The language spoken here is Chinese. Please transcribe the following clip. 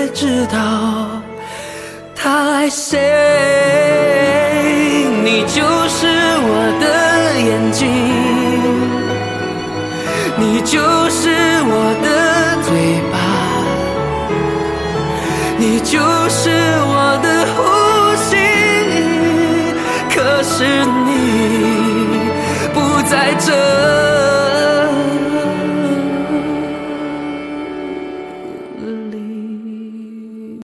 知道他爱谁。你就是我的眼睛，你就是我的嘴巴，你就是我的呼吸。可是你